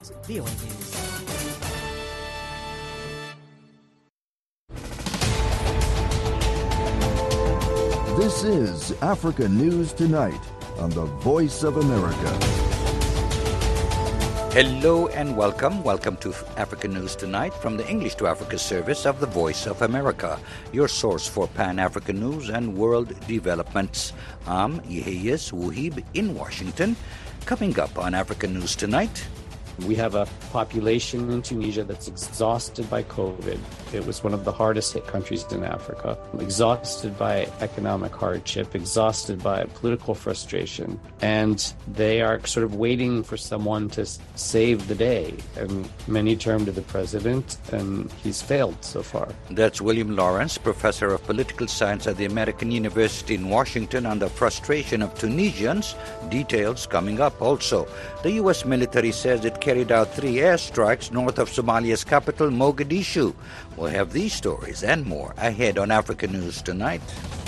VOA News. This is Africa News Tonight on the Voice of America. Hello and welcome. Welcome to Africa News Tonight from the English to Africa service of the Voice of America, your source for Pan-African news and world developments. I'm Yeheyes Wuhib in Washington. Coming up on Africa News Tonight, we have a population in Tunisia that's exhausted by COVID. It was one of the hardest hit countries in Africa, exhausted by economic hardship, exhausted by political frustration. And they are sort of waiting for someone to save the day. And many turn to the president, and he's failed so far. That's William Lawrence, professor of political science at the American University in Washington, on the frustration of Tunisians. Details coming up also. The U.S. military says it carried out 3 airstrikes north of Somalia's capital, Mogadishu. We'll have these stories and more ahead on Africa News Tonight.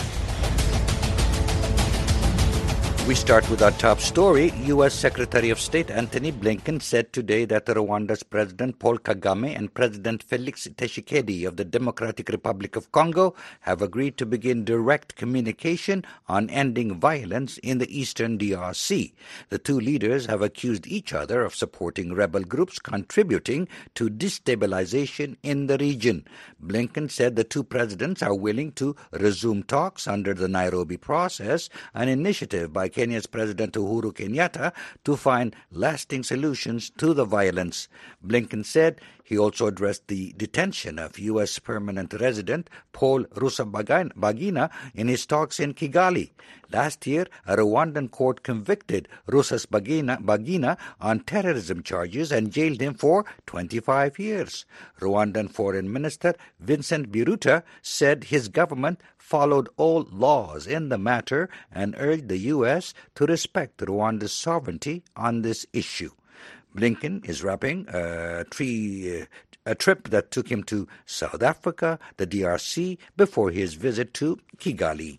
We start with our top story. U.S. Secretary of State Antony Blinken said today that Rwanda's President Paul Kagame and President Felix Tshisekedi of the Democratic Republic of Congo have agreed to begin direct communication on ending violence in the eastern DRC. The two leaders have accused each other of supporting rebel groups contributing to destabilization in the region. Blinken said the two presidents are willing to resume talks under the Nairobi process, an initiative by Kenya's President Uhuru Kenyatta to find lasting solutions to the violence. Blinken said he also addressed the detention of U.S. permanent resident Paul Rusesabagina in his talks in Kigali. Last year, a Rwandan court convicted Rusesabagina on terrorism charges and jailed him for 25 years. Rwandan Foreign Minister Vincent Biruta said his government followed all laws in the matter and urged the U.S. to respect Rwanda's sovereignty on this issue. Blinken is wrapping a trip that took him to South Africa, the DRC, before his visit to Kigali.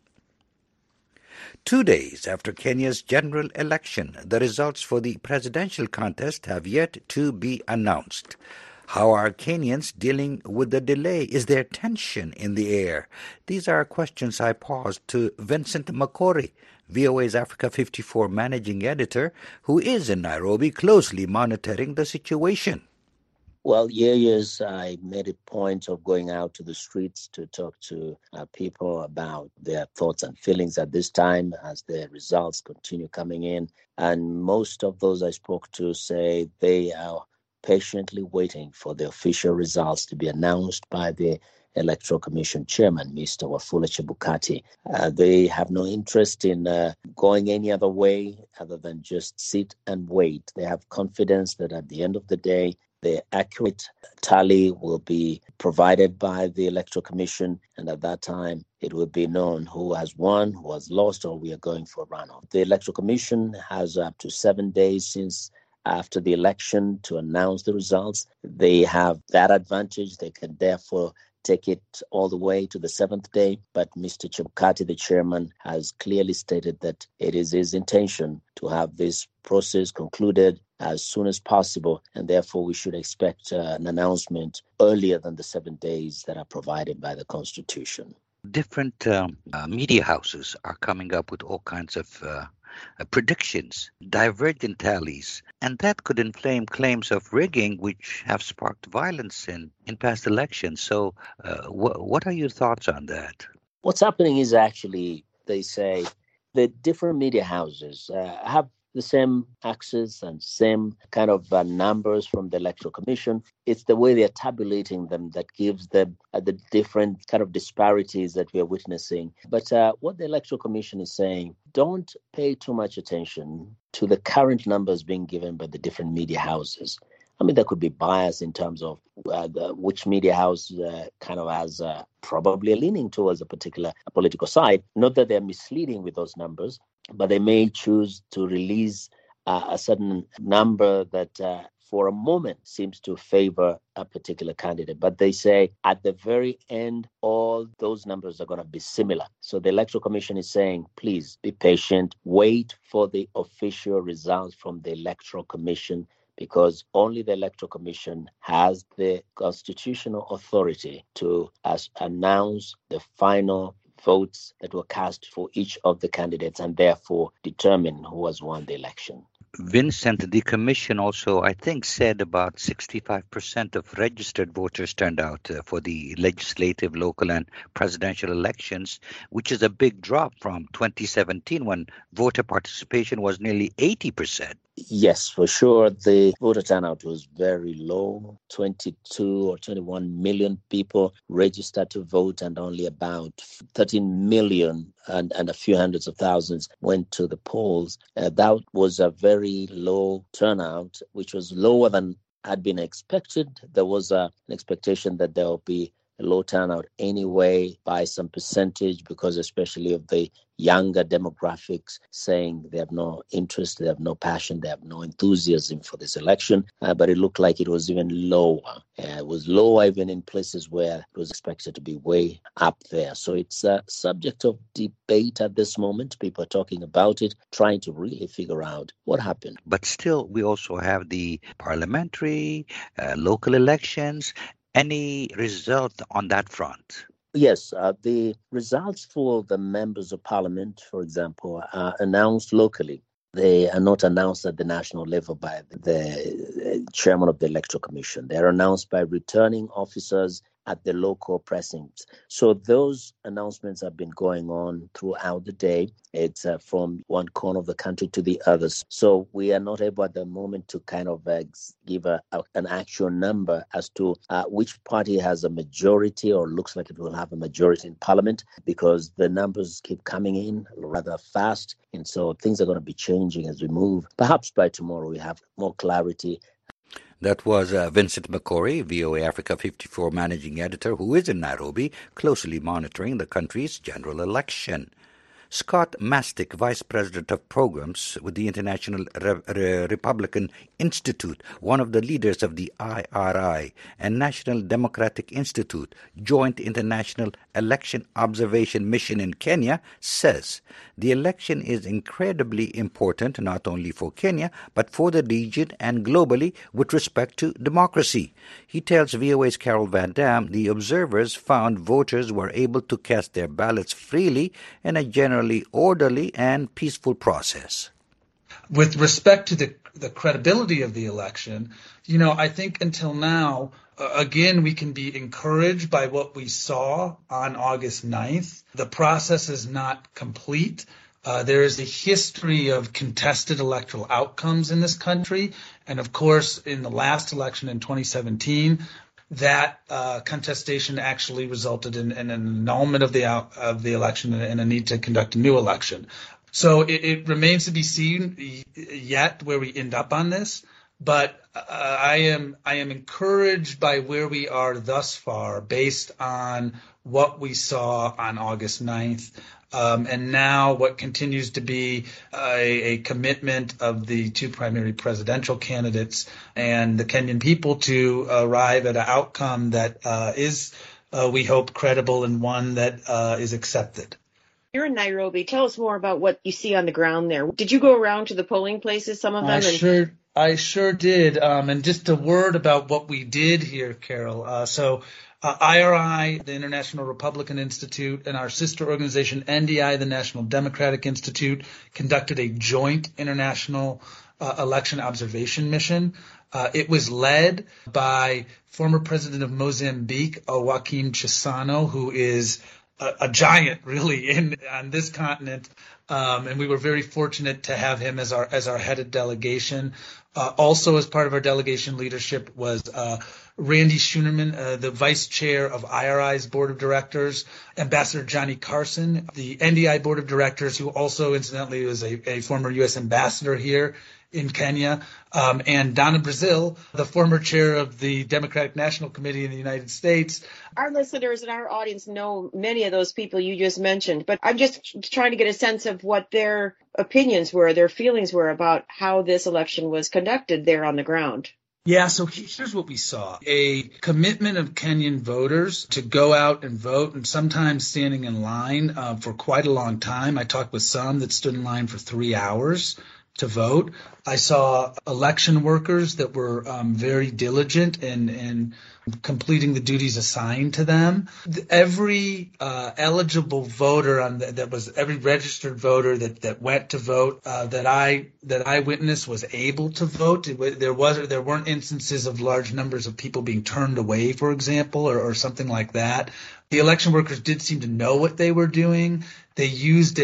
2 days after Kenya's general election, the results for the presidential contest have yet to be announced. How are Kenyans dealing with the delay? Is there tension in the air? These are questions I posed to Vincent Makori, VOA's Africa 54 managing editor, who is in Nairobi closely monitoring the situation. Well, yes, I made a point of going out to the streets to talk to people about their thoughts and feelings at this time as the results continue coming in. And most of those I spoke to say they are patiently waiting for the official results to be announced by the Electoral Commission Chairman, Mr. Wafula Chebukati. They have no interest in going any other way other than just sit and wait. They have confidence that at the end of the day, the accurate tally will be provided by the Electoral Commission, and at that time, it will be known who has won, who has lost, or we are going for a runoff. The Electoral Commission has up to 7 days since after the election to announce the results. They have that advantage. They can therefore take it all the way to the 7th day. But Mr. Chebukati, the chairman, has clearly stated that it is his intention to have this process concluded as soon as possible, and therefore we should expect an announcement earlier than the 7 days that are provided by the Constitution. Different media houses are coming up with all kinds of predictions, divergent tallies, and that could inflame claims of rigging which have sparked violence in past elections. So what are your thoughts on that? What's happening is actually, they say, the different media houses have the same access and same kind of numbers from the Electoral Commission. It's the way they're tabulating them that gives them the different kind of disparities that we are witnessing. But what the Electoral Commission is saying, don't pay too much attention to the current numbers being given by the different media houses. I mean, there could be bias in terms of which media house kind of has probably a leaning towards a particular political side. Not that they're misleading with those numbers, but they may choose to release a certain number that for a moment seems to favor a particular candidate. But they say at the very end, all those numbers are going to be similar. So the Electoral Commission is saying, please be patient, wait for the official results from the Electoral Commission because only the Electoral Commission has the constitutional authority to announce the final votes that were cast for each of the candidates and therefore determine who has won the election. Vincent, the commission also, I think, said about 65% of registered voters turned out for the legislative, local, and presidential elections, which is a big drop from 2017 when voter participation was nearly 80%. Yes, for sure. The voter turnout was very low. 22 or 21 million people registered to vote, and only about 13 million and a few hundreds of thousands went to the polls. That was a very low turnout, which was lower than had been expected. There was an expectation that there will be a low turnout anyway by some percentage, because especially of the younger demographics saying they have no interest, they have no passion, they have no enthusiasm for this election. But it looked like it was even lower. It was lower even in places where it was expected to be way up there. So it's a subject of debate at this moment. People are talking about it, trying to really figure out what happened. But still, we also have the parliamentary, local elections. Any result on that front? Yes, the results for the members of parliament, for example, are announced locally. They are not announced at the national level by the chairman of the Electoral Commission. They are announced by returning officers at the local precincts. So those announcements have been going on throughout the day. It's from one corner of the country to the others. So we are not able at the moment to kind of give an actual number as to which party has a majority or looks like it will have a majority in parliament, because the numbers keep coming in rather fast. And so things are going to be changing as we move. Perhaps by tomorrow we have more clarity. That was Vincent Makori, VOA Africa 54 managing editor, who is in Nairobi, closely monitoring the country's general election. Scott Mastick, Vice President of Programs with the International Republican Institute, one of the leaders of the IRI and National Democratic Institute Joint International Election Observation Mission in Kenya, says the election is incredibly important not only for Kenya but for the region and globally with respect to democracy. He tells VOA's Carol Van Dam the observers found voters were able to cast their ballots freely in a generally orderly and peaceful process. With respect to the credibility of the election, I think until now, again, we can be encouraged by what we saw on August 9th. The process is not complete. There is a history of contested electoral outcomes in this country. And of course, in the last election in 2017, that contestation actually resulted in an annulment of the election and a need to conduct a new election. So it remains to be seen yet where we end up on this. But I am encouraged by where we are thus far based on what we saw on August 9th. And now what continues to be a commitment of the two primary presidential candidates and the Kenyan people to arrive at an outcome that is, we hope, credible and one that is accepted. You're in Nairobi. Tell us more about what you see on the ground there. Did you go around to the polling places, some of them? I sure did. And just a word about what we did here, Carol. IRI, the International Republican Institute, and our sister organization, NDI, the National Democratic Institute, conducted a joint international election observation mission. It was led by former president of Mozambique, Joaquim Chissano, who is a giant, really, on this continent. And we were very fortunate to have him as our head of delegation. Also, as part of our delegation leadership was Randy Schunerman, the vice chair of IRI's board of directors, Ambassador Johnny Carson, the NDI board of directors, who also incidentally was a former U.S. ambassador here in Kenya, and Donna Brazil, the former chair of the Democratic National Committee in the United States. Our listeners and our audience know many of those people you just mentioned, but I'm just trying to get a sense of what their opinions were, their feelings were about how this election was conducted there on the ground. Yeah, so here's what we saw. A commitment of Kenyan voters to go out and vote, and sometimes standing in line for quite a long time. I talked with some that stood in line for 3 hours to vote. I saw election workers that were very diligent in completing the duties assigned to them. Every eligible voter every registered voter that went to vote that I witnessed was able to vote. There weren't instances of large numbers of people being turned away, for example, or something like that. The election workers did seem to know what they were doing. They used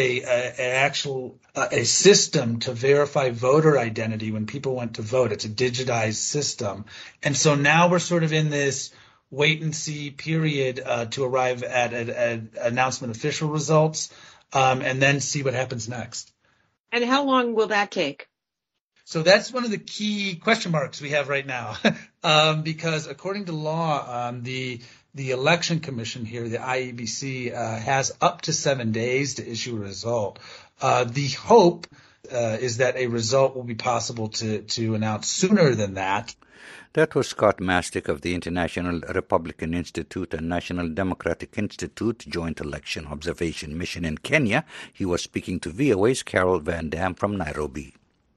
a system to verify voter identity when people went to vote. It's a digitized system. And so now we're sort of in this wait and see period to arrive at an announcement of official results and then see what happens next. And how long will that take? So that's one of the key question marks we have right now, because according to law, the election commission here, the IEBC, has up to 7 days to issue a result. The hope is that a result will be possible to announce sooner than that. That was Scott Mastick of the International Republican Institute and National Democratic Institute Joint Election Observation Mission in Kenya. He was speaking to VOA's Carol Van Dam from Nairobi.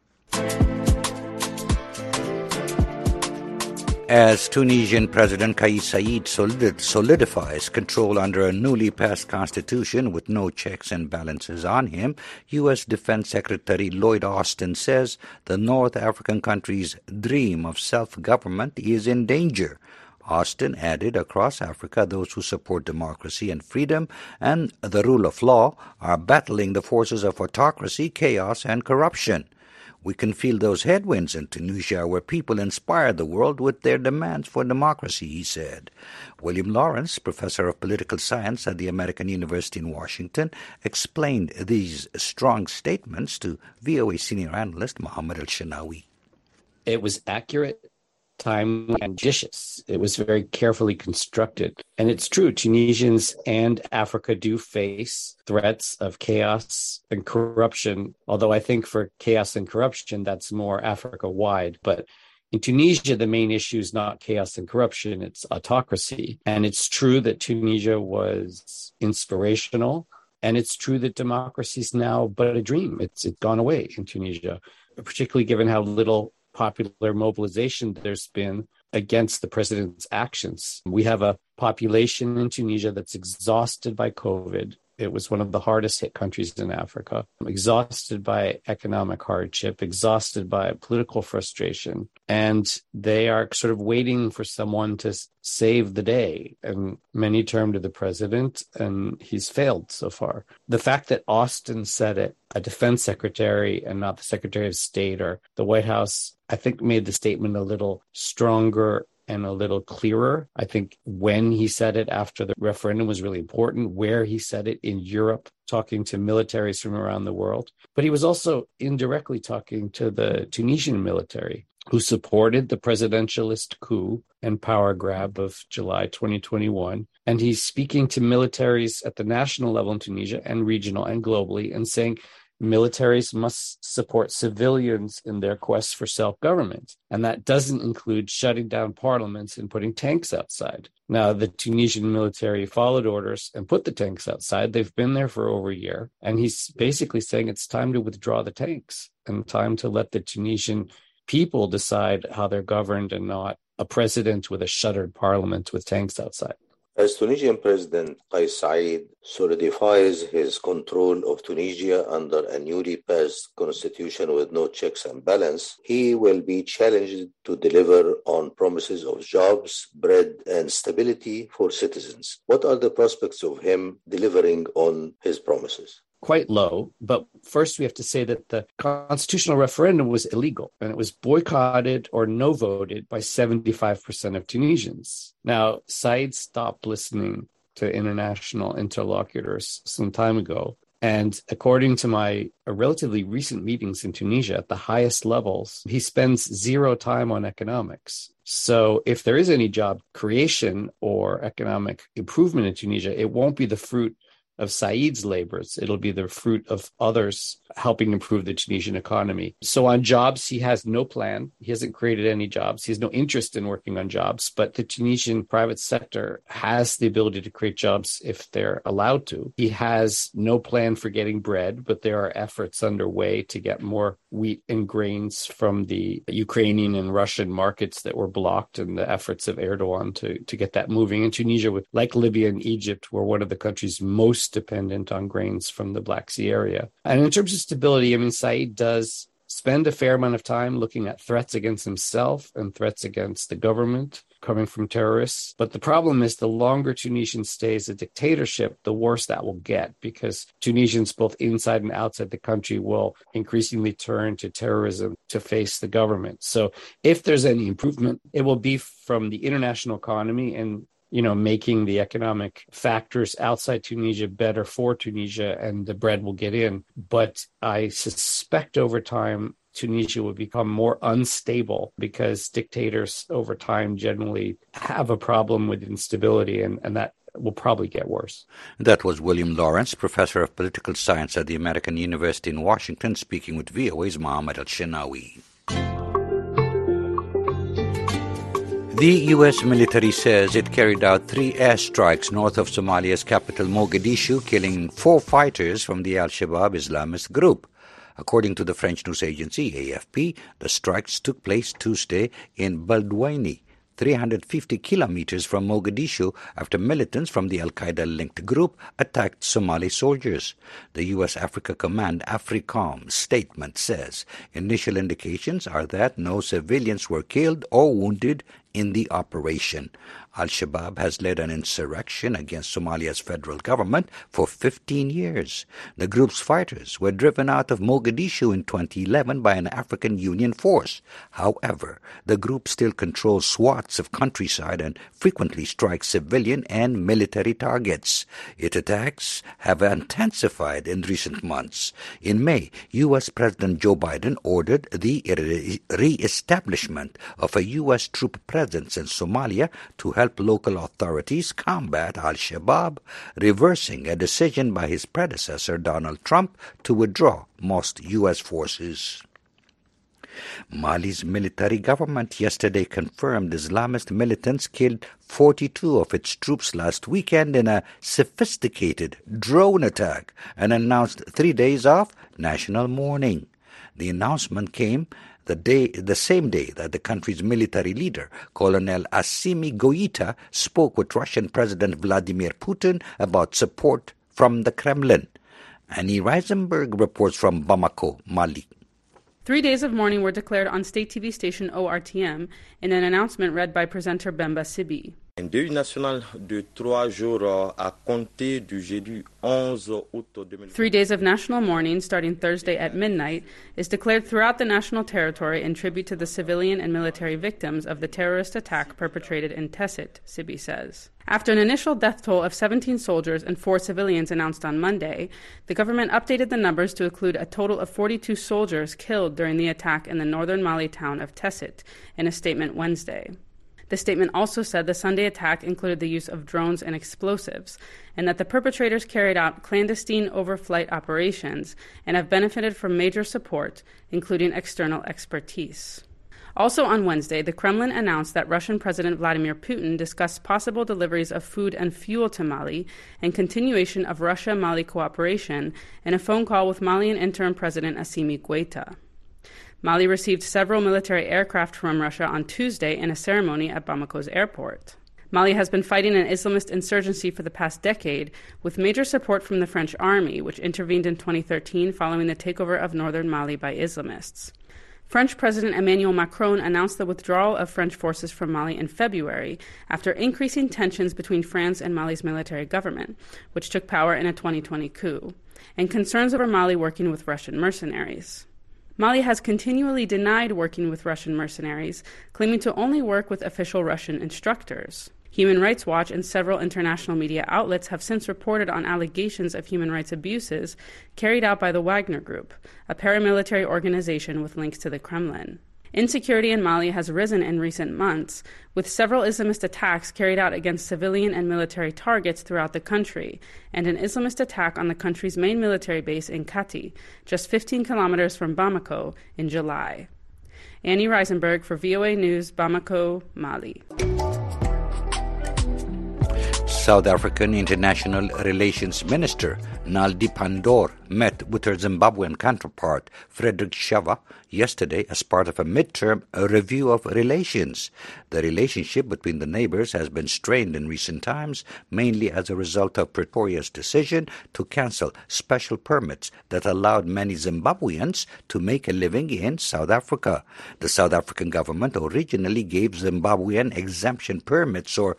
As Tunisian President Kais Saied solidifies control under a newly passed constitution with no checks and balances on him, U.S. Defense Secretary Lloyd Austin says the North African country's dream of self-government is in danger. Austin added, across Africa, those who support democracy and freedom and the rule of law are battling the forces of autocracy, chaos, and corruption. We can feel those headwinds in Tunisia, where people inspire the world with their demands for democracy, he said. William Lawrence, professor of political science at the American University in Washington, explained these strong statements to VOA senior analyst Mohammed Al-Shanawi. It was accurate, timely, and judicious. It was very carefully constructed. And it's true, Tunisians and Africa do face threats of chaos and corruption, although I think for chaos and corruption, that's more Africa-wide. But in Tunisia, the main issue is not chaos and corruption, it's autocracy. And it's true that Tunisia was inspirational, and it's true that democracy is now but a dream. It's gone away in Tunisia, particularly given how little popular mobilization there's been against the president's actions. We have a population in Tunisia that's exhausted by COVID. It was one of the hardest hit countries in Africa, exhausted by economic hardship, exhausted by political frustration. And they are sort of waiting for someone to save the day. And many turn to the president, and he's failed so far. The fact that Austin said it, a defense secretary and not the Secretary of State or the White House, I think made the statement a little stronger and a little clearer. I think when he said it after the referendum was really important, where he said it in Europe, talking to militaries from around the world. But he was also indirectly talking to the Tunisian military, who supported the presidentialist coup and power grab of July 2021. And he's speaking to militaries at the national level in Tunisia and regional and globally and saying, militaries must support civilians in their quest for self-government. And that doesn't include shutting down parliaments and putting tanks outside. Now, the Tunisian military followed orders and put the tanks outside. They've been there for over a year. And he's basically saying it's time to withdraw the tanks and time to let the Tunisian people decide how they're governed and not a president with a shuttered parliament with tanks outside. As Tunisian President Kais Saied solidifies his control of Tunisia under a newly passed constitution with no checks and balance, he will be challenged to deliver on promises of jobs, bread, and stability for citizens. What are the prospects of him delivering on his promises? Quite low, but first we have to say that the constitutional referendum was illegal and it was boycotted or no voted by 75% of Tunisians. Now, Saied stopped listening to international interlocutors some time ago. And according to my relatively recent meetings in Tunisia at the highest levels, he spends zero time on economics. So if there is any job creation or economic improvement in Tunisia, it won't be the fruit of Said's labors. It'll be the fruit of others helping improve the Tunisian economy. So on jobs, he has no plan. He hasn't created any jobs. He has no interest in working on jobs, but the Tunisian private sector has the ability to create jobs if they're allowed to. He has no plan for getting bread, but there are efforts underway to get more wheat and grains from the Ukrainian and Russian markets that were blocked, and the efforts of Erdogan to get that moving. And Tunisia, like Libya and Egypt, were one of the countries most dependent on grains from the Black Sea area. And in terms of stability, I mean, Said does spend a fair amount of time looking at threats against himself and threats against the government coming from terrorists. But the problem is the longer Tunisian stays a dictatorship, the worse that will get, because Tunisians both inside and outside the country will increasingly turn to terrorism to face the government. So if there's any improvement, it will be from the international economy and making the economic factors outside Tunisia better for Tunisia, and the bread will get in. But I suspect over time, Tunisia will become more unstable because dictators over time generally have a problem with instability, and that will probably get worse. That was William Lawrence, professor of political science at the American University in Washington, speaking with VOA's Mohammed Al-Shinawi. The U.S. military says it carried out 3 airstrikes north of Somalia's capital, Mogadishu, killing 4 fighters from the Al-Shabaab Islamist group. According to the French news agency AFP, the strikes took place Tuesday in Beledweyne, 350 kilometers from Mogadishu, after militants from the Al-Qaeda-linked group attacked Somali soldiers. The U.S. Africa Command AFRICOM statement says initial indications are that no civilians were killed or wounded in the operation. Al-Shabaab has led an insurrection against Somalia's federal government for 15 years. The group's fighters were driven out of Mogadishu in 2011 by an African Union force. However, the group still controls swaths of countryside and frequently strikes civilian and military targets. Its attacks have intensified in recent months. In May, U.S. President Joe Biden ordered the re-establishment of a U.S. troop presence in Somalia to help local authorities combat Al-Shabaab, reversing a decision by his predecessor Donald Trump to withdraw most U.S. forces. Mali's military government yesterday confirmed Islamist militants killed 42 of its troops last weekend in a sophisticated drone attack and announced 3 days of national mourning. The announcement came the same day that the country's military leader, Colonel Assimi Goïta, spoke with Russian President Vladimir Putin about support from the Kremlin. Annie Reisenberg reports from Bamako, Mali. 3 days of mourning were declared on state TV station ORTM in an announcement read by presenter Bemba Sibi. Un deuil national de 3 jours à compter du jeudi 11 août 2020. 3 days of national mourning starting Thursday at midnight is declared throughout the national territory in tribute to the civilian and military victims of the terrorist attack perpetrated in Tessit, Sibi says. After an initial death toll of 17 soldiers and 4 civilians announced on Monday, the government updated the numbers to include a total of 42 soldiers killed during the attack in the northern Mali town of Tessit in a statement Wednesday. The statement also said the Sunday attack included the use of drones and explosives, and that the perpetrators carried out clandestine overflight operations and have benefited from major support, including external expertise. Also on Wednesday, the Kremlin announced that Russian President Vladimir Putin discussed possible deliveries of food and fuel to Mali and continuation of Russia-Mali cooperation in a phone call with Malian interim President Assimi Goïta. Mali received several military aircraft from Russia on Tuesday in a ceremony at Bamako's airport. Mali has been fighting an Islamist insurgency for the past decade, with major support from the French army, which intervened in 2013 following the takeover of northern Mali by Islamists. French President Emmanuel Macron announced the withdrawal of French forces from Mali in February after increasing tensions between France and Mali's military government, which took power in a 2020 coup, and concerns over Mali working with Russian mercenaries. Mali has continually denied working with Russian mercenaries, claiming to only work with official Russian instructors. Human Rights Watch and several international media outlets have since reported on allegations of human rights abuses carried out by the Wagner Group, a paramilitary organization with links to the Kremlin. Insecurity in Mali has risen in recent months, with several Islamist attacks carried out against civilian and military targets throughout the country, and an Islamist attack on the country's main military base in Kati, just 15 kilometers from Bamako, in July. Annie Reisenberg for VOA News, Bamako, Mali. South African International Relations Minister Naldi Pandor met with her Zimbabwean counterpart, Frederick Shava, yesterday as part of a midterm review of relations. The relationship between the neighbors has been strained in recent times, mainly as a result of Pretoria's decision to cancel special permits that allowed many Zimbabweans to make a living in South Africa. The South African government originally gave Zimbabwean exemption permits, or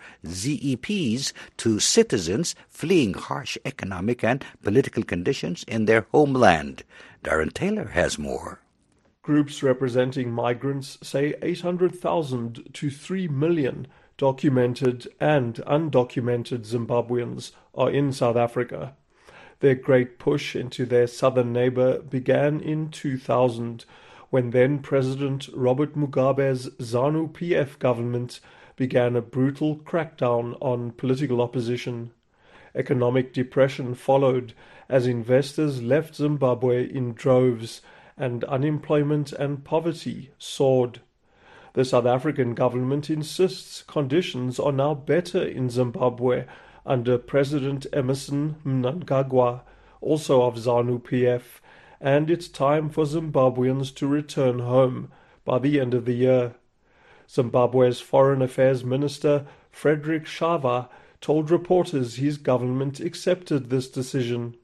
ZEPs, to citizens fleeing harsh economic and political conditions in their homeland. Darren Taylor has more. Groups representing migrants say 800,000 to 3 million documented and undocumented Zimbabweans are in South Africa. Their great push into their southern neighbor began in 2000, when then-President Robert Mugabe's ZANU-PF government began a brutal crackdown on political opposition. Economic depression followed as investors left Zimbabwe in droves and unemployment and poverty soared. The South African government insists conditions are now better in Zimbabwe under President Emmerson Mnangagwa, also of ZANU-PF, and it's time for Zimbabweans to return home by the end of the year. Zimbabwe's Foreign Affairs Minister, Frederick Shava, told reporters his government accepted this decision.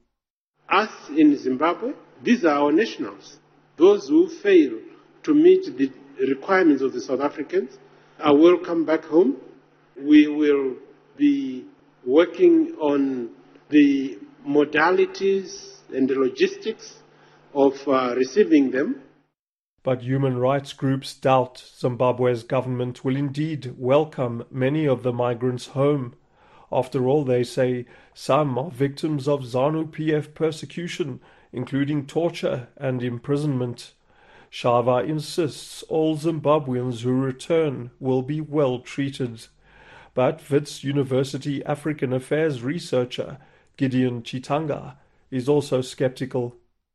Us in Zimbabwe, these are our nationals. Those who fail to meet the requirements of the South Africans are welcome back home. We will be working on the modalities and the logistics of receiving them. But human rights groups doubt Zimbabwe's government will indeed welcome many of the migrants home. After all, they say, some are victims of ZANU-PF persecution, including torture and imprisonment. Shava insists all Zimbabweans who return will be well treated. But Wits University African Affairs researcher Gideon Chitanga is also skeptical.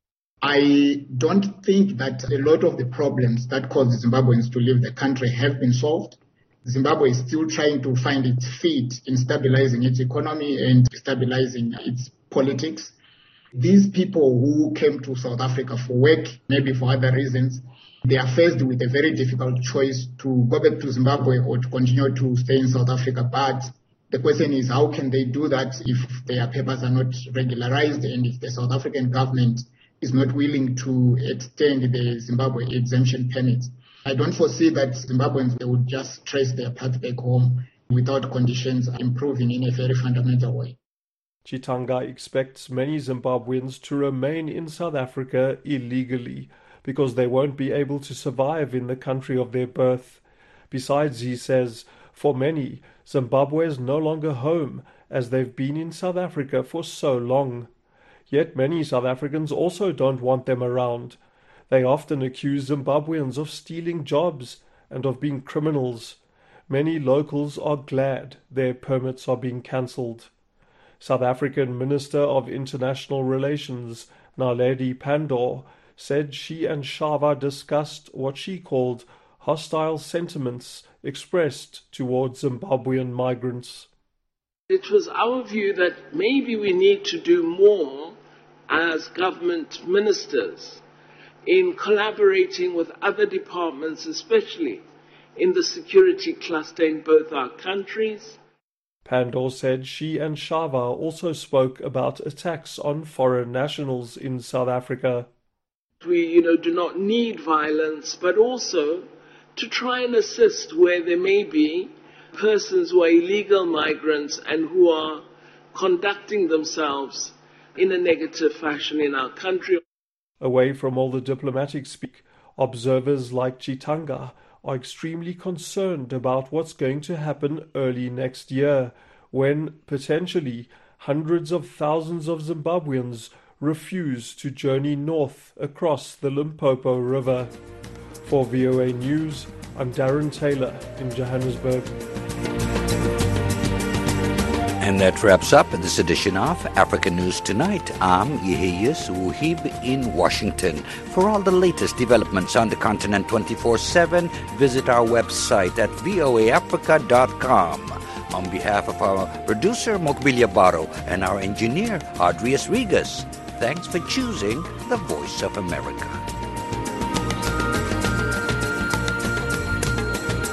I don't think that a lot of the problems that caused Zimbabweans to leave the country have been solved. Zimbabwe is still trying to find its feet in stabilizing its economy and stabilizing its politics. These people who came to South Africa for work, maybe for other reasons, they are faced with a very difficult choice to go back to Zimbabwe or to continue to stay in South Africa. But the question is, how can they do that if their papers are not regularized and if the South African government is not willing to extend the Zimbabwe exemption permits? I don't foresee that Zimbabweans they would just trace their path back home without conditions improving in a very fundamental way. Chitanga expects many Zimbabweans to remain in South Africa illegally because they won't be able to survive in the country of their birth. Besides, he says, for many, Zimbabwe is no longer home as they've been in South Africa for so long. Yet many South Africans also don't want them around. They often accuse Zimbabweans of stealing jobs and of being criminals. Many locals are glad their permits are being cancelled. South African Minister of International Relations, Naledi Pandor, said she and Shava discussed what she called hostile sentiments expressed towards Zimbabwean migrants. It was our view that maybe we need to do more as government ministers in collaborating with other departments, especially in the security cluster in both our countries. Pandor said she and Shava also spoke about attacks on foreign nationals in South Africa. We, do not need violence, but also to try and assist where there may be persons who are illegal migrants and who are conducting themselves in a negative fashion in our country. Away from all the diplomatic speak, observers like Chitanga are extremely concerned about what's going to happen early next year, when potentially hundreds of thousands of Zimbabweans refuse to journey north across the Limpopo River. For VOA News, I'm Darren Taylor in Johannesburg. And that wraps up this edition of Africa News Tonight. I'm Yehiyas Wuhib in Washington. For all the latest developments on the continent 24/7, visit our website at voaafrica.com. On behalf of our producer, Mokbilia Baro, and our engineer, Adrius Regas, thanks for choosing the Voice of America.